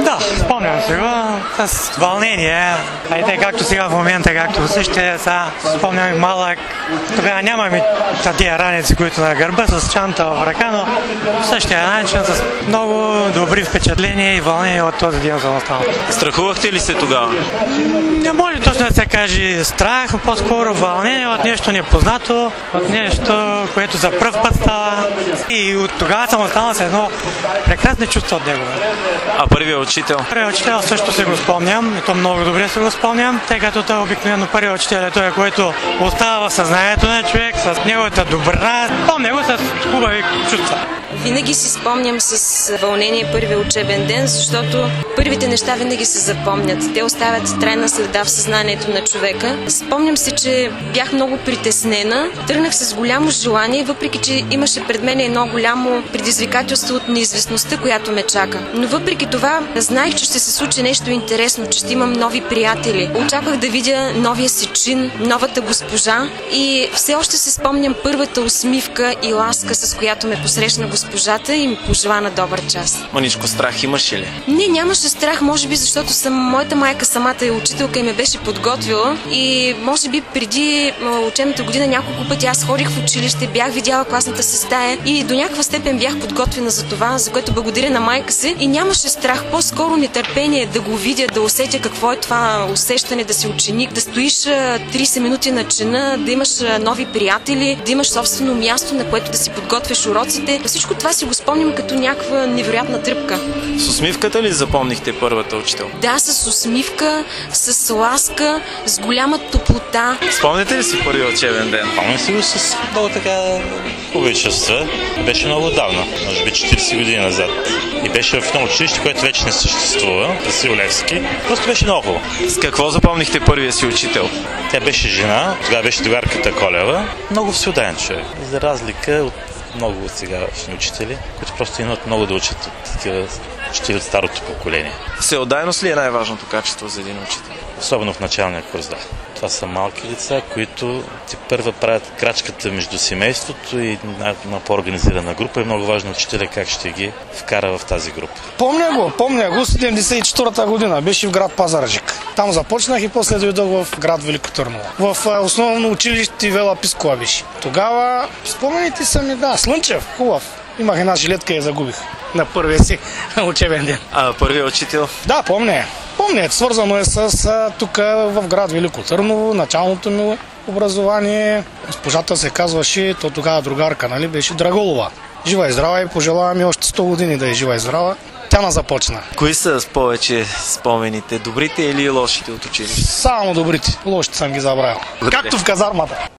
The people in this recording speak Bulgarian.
Да, спомням се го с вълнение. Те както сега в момента, както същите са, спомням и малък. Тогава нямаме тия раници, които на гърба, с чанта в ръка, но в същия начин с много добри впечатления и вълнение от този ден съм останал. Страхувахте ли се тогава? Не може точно да се каже страх, но по-скоро вълнение от нещо непознато, от нещо, което за пръв път става. И от тогава съм останал с едно прекрасно чувство от него. А първият учител? Първият учител също се го спомням, и то много добре се го спомням, тъй като той обикновено първият учител е той, който остава в съзнанието на човек, с неговата добрина. Спомня го с хубави чувства. Винаги си спомням с вълнение първия учебен ден, защото първите неща винаги се запомнят. Те оставят трайна следа в съзнанието на човека. Спомням се, че бях много притеснена. Тръгнах с голямо желание, въпреки че имаше пред мен едно голямо предизвикателство от неизвестността, която ме чака. Но въпреки това знаех, че ще се случи нещо интересно, че ще имам нови приятели. Очаквах да видя новия си чин, новата госпожа и все още се спомням първата усмивка и ласка, с която ме посрещна госпожата и ми пожела на добър час. Маничко страх имаше ли? Не, нямаше страх, може би защото моята майка самата е учителка и ме беше подготвила и може би преди учебната година няколко пъти аз ходих в училище, бях видяла класната си стая и до някаква степен бях подготвена за това, за което благодаря на майка си и нямаше страх, по-скоро нетърпение да го видя, да усетя какво е това усещане да си ученик, да стоиш 30 минути на чина, да имаш нови приятели, да имаш собствено място, на което да си подготвяш уроците. Всичко това си го спомням като някаква невероятна тръпка. С усмивката ли запомнихте първата учител? Да, с усмивка, с ласка, с голяма топлота. Спомняте ли си първият учебен ден? Спомням си го с много така хубави чувства. Беше много отдавна, може би 40 години назад. И беше в едно училище, което вече не съществува, Васил Левски. Просто беше много хубаво. С какво запомнихте първия си учител? Тя беше жена, тогава беше догарката Колева. Много всеотдаен човек. За разлика от много от сегашни учители, които просто имат много да учат от такива учители от старото поколение. Всеотдайност ли е най-важното качество за един учител? Особено в началния курс, да. Това са малки деца, които първа правят крачката между семейството и на по-организирана група. Е много важно учителя как ще ги вкара в тази група. Помня го, 74-та година. Беше в град Пазарджик. Там започнах и после дойдох в град Велико Търново. В основно училище Вела Пискова беше. Тогава спомените са ми, да, Слънчев, хубав. Имах една жилетка и я загубих на първия си учебен ден. А първият учител? Да, помня. Свързано е с тук в град Велико Търново, началното ми образование. Госпожата се казваше, то тогава другарка, нали, беше Драголова. Жива и здрава и пожелавам и още 100 години да е жива и здрава. Тя на започна. Кои са повече спомените? Добрите или лошите от училище? Само добрите. Лошите съм ги забравил. Както в казармата.